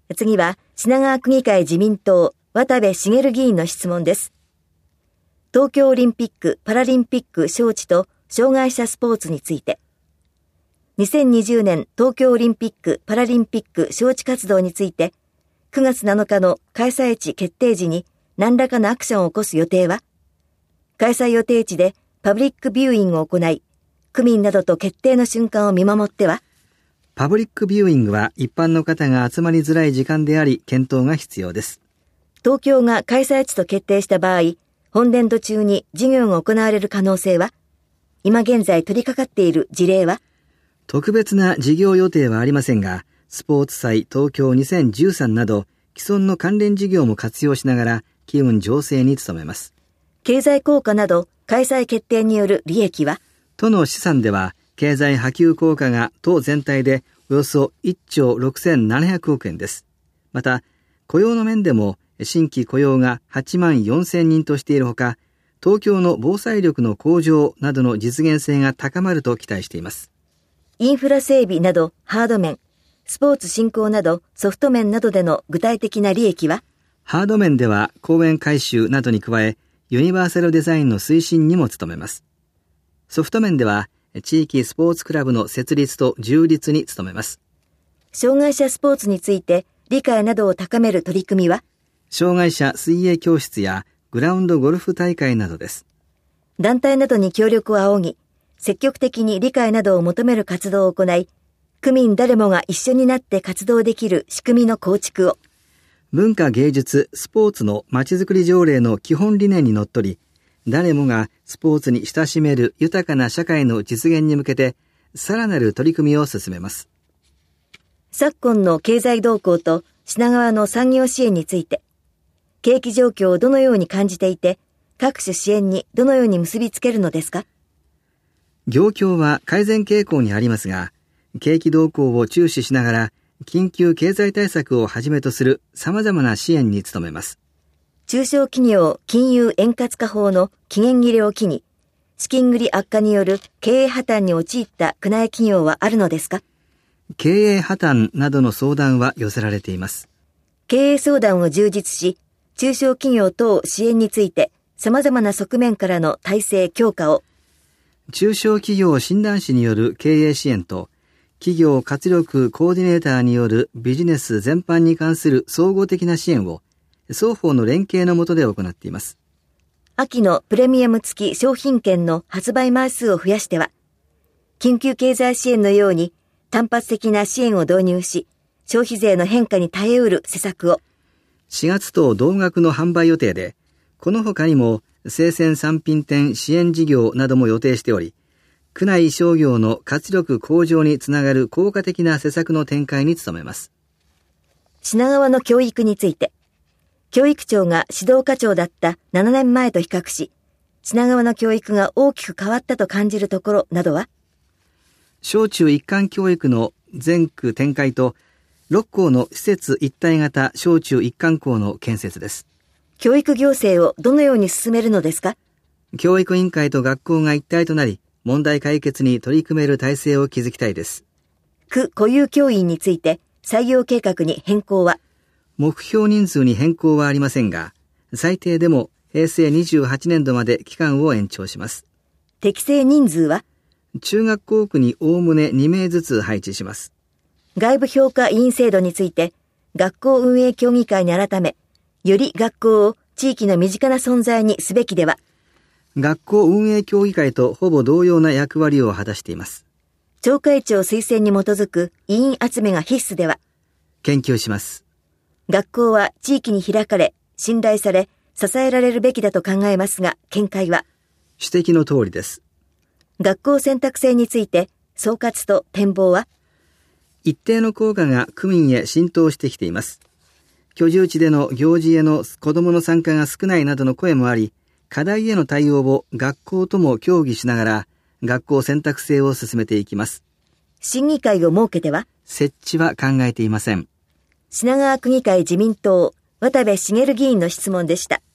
次は品川区議会自民党渡部茂議員の質問です。東京オリンピック・パラリンピック招致と障害者スポーツについて、2020年東京オリンピック・パラリンピック招致活動について、9月7日の開催地決定時に何らかのアクションを起こす予定は、開催予定地でパブリックビューイングを行い、区民などと決定の瞬間を見守っては、 パブリックビューイングは一般の方が集まりづらい時間であり、検討が必要です。 東京が開催地と決定した場合、本年度中に事業が行われる可能性は、今現在取り掛かっている事例は、 特別な事業予定はありませんが、スポーツ祭東京2013など、既存の関連事業も活用しながら、機運醸成に努めます。 経済効果など、開催決定による利益は、 都の試算では、経済波及効果が都全体でおよそ1兆6700億円です。また、雇用の面でも新規雇用が8万4000人としているほか、東京の防災力の向上などの実現性が高まると期待しています。 インフラ整備などハード面、スポーツ振興などソフト面などでの具体的な利益は、 ハード面では公園改修などに加え、ユニバーサルデザインの推進にも努めます。ソフト面では、地域スポーツクラブの設立と充実に努めます。 障害者スポーツについて理解などを高める取り組みは、 障害者水泳教室やグラウンドゴルフ大会などです。 団体などに協力を仰ぎ、積極的に理解などを求める活動を行い、区民誰もが一緒になって活動できる仕組みの構築を、 文化芸術スポーツのまちづくり条例の基本理念にのっとり、誰もがスポーツに親しめる豊かな社会の実現に向けて、さらなる取り組みを進めます。 昨今の経済動向と品川の産業支援について、景気状況をどのように感じていて、各種支援にどのように結びつけるのですか？ 業況は改善傾向にありますが、景気動向を注視しながら、緊急経済対策をはじめとする様々な支援に努めます。 中小企業金融円滑化法の期限切れを機に、資金繰り悪化による経営破綻に陥った区内企業はあるのですか？ 経営破綻などの相談は寄せられています。 経営相談を充実し、中小企業等支援について様々な側面からの体制強化を、 中小企業診断士による経営支援と、企業活力コーディネーターによるビジネス全般に関する総合的な支援を、双方の連携の下で行っています。 秋のプレミアム付き商品券の発売枚数を増やしては、緊急経済支援のように単発的な支援を導入し、消費税の変化に耐えうる施策を。 4月と同額の販売予定で、この他にも生鮮産品店支援事業なども予定しており、区内商業の活力向上につながる効果的な施策の展開に努めます。 品川の教育について、教育長が指導課長だった7年前と比較し、品川の教育が大きく変わったと感じるところなどは、 小中一貫教育の全区展開と、6校の施設一体型小中一貫校の建設です。 教育行政をどのように進めるのですか？ 教育委員会と学校が一体となり、問題解決に取り組める体制を築きたいです。 区固有教員について採用計画に変更は？ 目標人数に変更はありませんが、最低でも平成28年度まで期間を延長します。 適正人数は？ 中学校区におおむね2名ずつ配置します。 外部評価委員制度について、学校運営協議会に改め、より学校を地域の身近な存在にすべきでは？ 学校運営協議会とほぼ同様な役割を果たしています。 町会長推薦に基づく委員集めが必須では？ 研究します。 学校は地域に開かれ、信頼され、支えられるべきだと考えますが、見解は？ 指摘の通りです。 学校選択制について、総括と展望は？ 一定の効果が区民へ浸透してきています。居住地での行事への子どもの参加が少ないなどの声もあり、課題への対応を学校とも協議しながら、学校選択制を進めていきます。 審議会を設けては？ 設置は考えていません。 品川区議会自民党、渡部茂議員の質問でした。